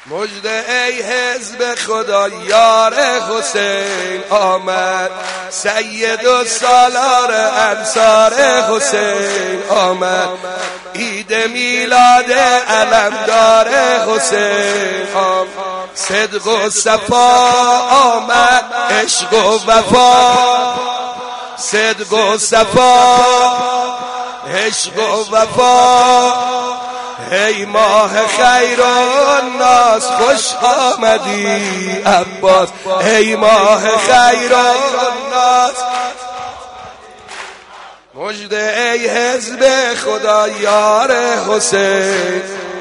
مژده ای حزب خدا یار حسین آمد، سید و سالار انصار حسین آمد، عید میلاد علمدار حسین آمد، صدق و صفا آمد، عشق و وفا، صدق و صفا، عشق و وفا. ای ماه خیر الناس خوش آمدی عباس، ای ماه خیر الناس. مژده ای حزب خدا یار حسین،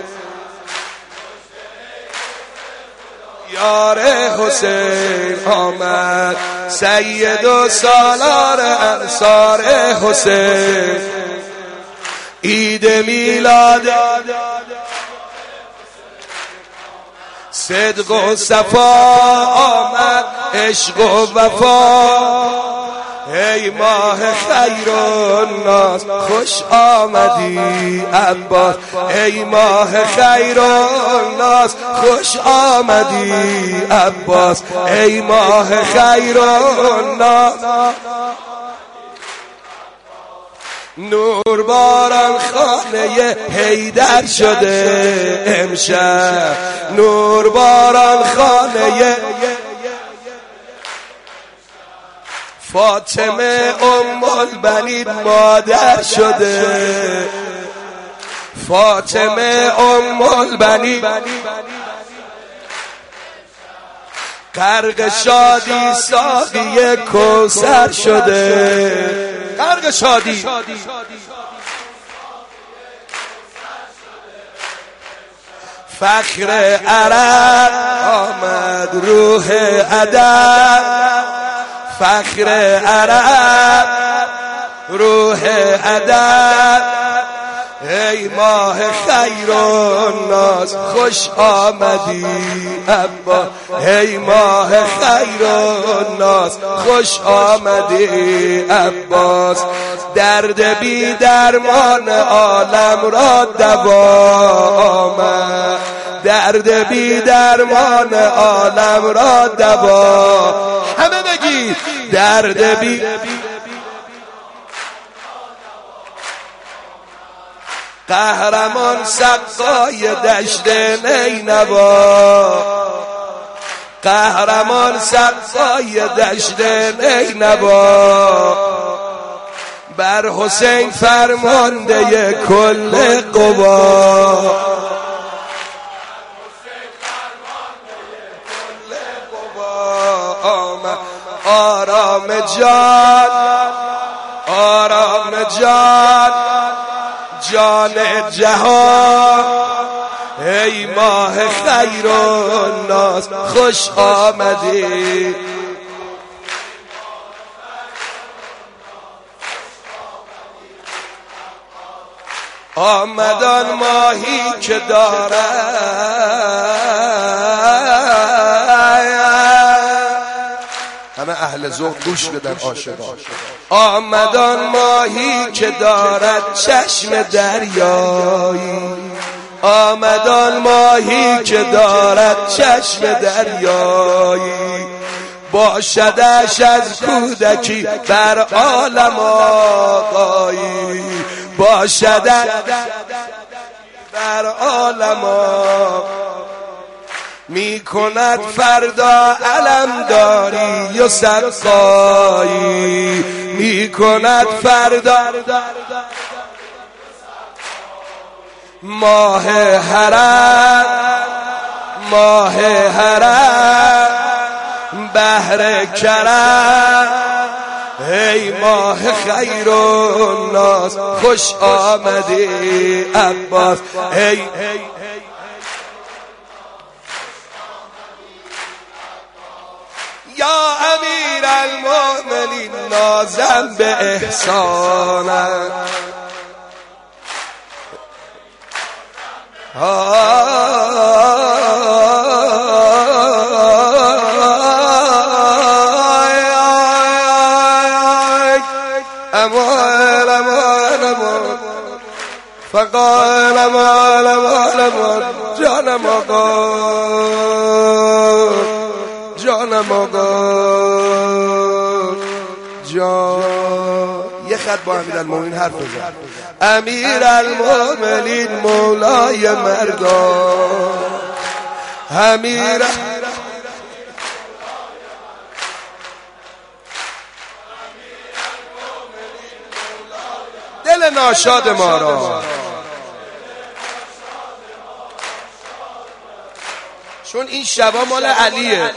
یار حسین آمد، سید و سالار انصار حسین، عید میلاد صدق و صفا آمد، عشق و وفا. ای ماه خیر الناس خوش آمدی عباس، ای ماه خیر الناس خوش آمدی عباس، ای ماه خیر الناس. نور باران خانه حیدر شده امشب، نور باران خانه فاطمه ام البنین مادر شده، فاطمه ام البنین غرق شادی ساقی کوثر شده، غرق شادی فخر عرب آمد، روح ادب فخر عرب، روح ادب. ای ماه خیر الناس خوش آمدی عباس، ای ماه خیر الناس خوش آمدی عباس. درد بی درمان عالم را دوا آمد، درد بی درمان عالم را دوا. همه بگید درد بی قهرمان سقای دشت نینوا، قهرمان سقای دشت نینوا. بر حسین فرمانده کل قوا، آرام جان، آرام جان، جان جهان. ای ماه خیر الناس خوش آمدی، آمدان ماهی که دارد. همه اهل ذوق گوش بدن عاشقان. آمدان ماهی که دارد چشم دریایی، آمدان ماهی که دارد چشم دریایی. باشدش از کودکی بر عالم آقایی، باشدش بر عالم می کند فردا علمداری و سقایی، می کند فردا ماه حرم، ماه حرم بحر کرم. ای ماه خیر الناس خوش آمدی عباس، ای یا امیر المؤمنین نازم به احسانت. امان امان امان فقال امان امان امان جانم آقا جانم آقا یه خط با امیرالمومنین حرف بزن. امیرالمومنین مولای مردان، دل ناشاد ما را، چون این شبا مال علیه.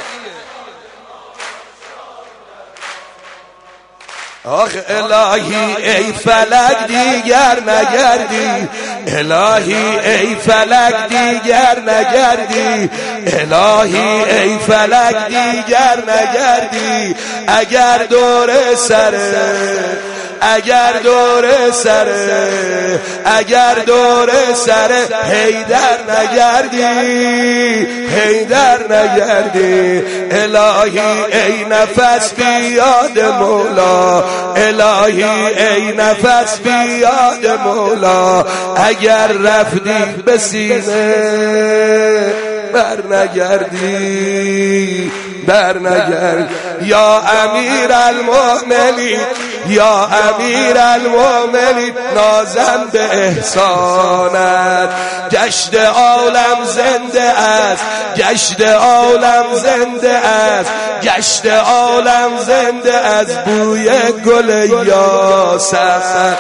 آخ الهی ای فلک دیگر نگردی، الهی ای فلک دیگر نگردی، الهی ای فلک دیگر نگردی. اگر دور سره، اگر دور سره، اگر دور سره حیدر نگردی، حیدر نگردی. الهی ای نفس بیاد مولا، الهی ای نفس بیاد مولا. اگر رفتی به سینه بر نگردی، بر نگرد. یا امیرالمومنین، یا امیرالمومنین نازم به احسانت. گشت عالم زنده است، گشت عالم زنده است، گشت عالم زنده از بوی گل یاسمن.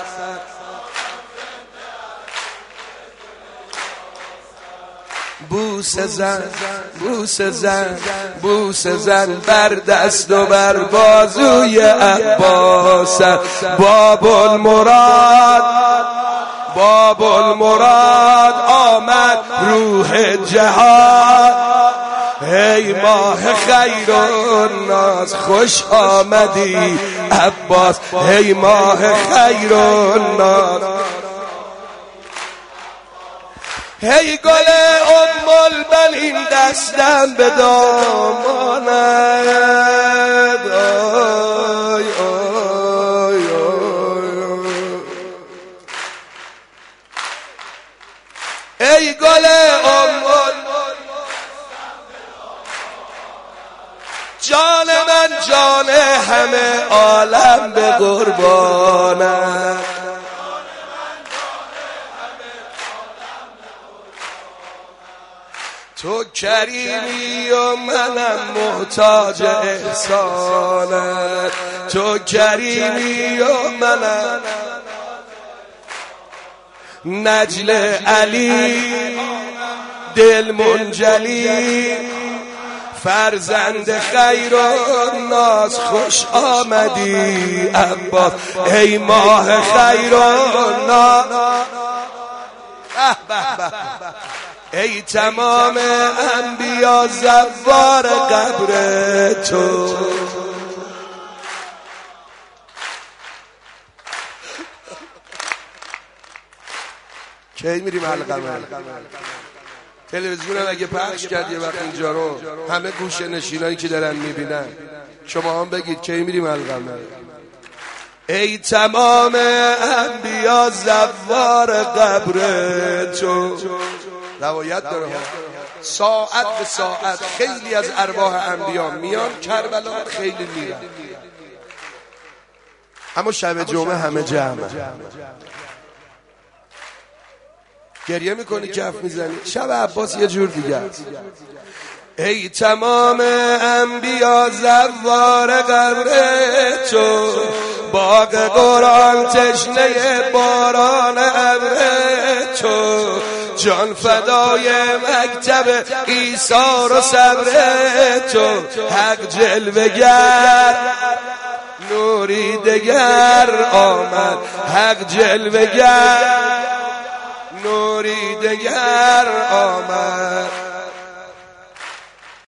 بوسه زن، بوسه زن، بوسه زن بر دست و بر بازوی عباس. باب المراد، باب المراد آمد روح جهان. ای ماه خیر و ناز خوش آمدی عباس، ای ماه خیر و ناز. هی گل ام البنین دستم به دامانت. آی آی آی ای گل ام جان من، جان همه عالم به قربانت. تو کریمی و منم محتاج احسانت، تو کریمی و منم نجل علی دل منجلی. فرزند خیر و ناز خوش آمدی عباس، ای ماه خیر و ناز. ای تمام انبیا زوار قبر تو. کی میریم حلقه؟ تلویزیون هم اگه پخش کرد یه وقت اینجا رو، همه گوشه نشینایی که دارن میبینن، شما هم بگید کی میریم حلقه؟ ای تمام انبیا زوار قبر تو. روایت داره ساعت به ساعت خیلی از ارواح انبیا میان کربلا، خیلی میرن، اما شب جمعه همه جمعه. گریه میکنی، کف میزنی. شب عباس یه جور دیگه است. ای تمام انبیا زوار قبر تو، باغ قرآن تشنه باران ابر تو. جان فدای مکتب عیسی و صبر تو. حق جلوه گر نوری دگر آمد، حق جلوه گر نوری دگر آمد.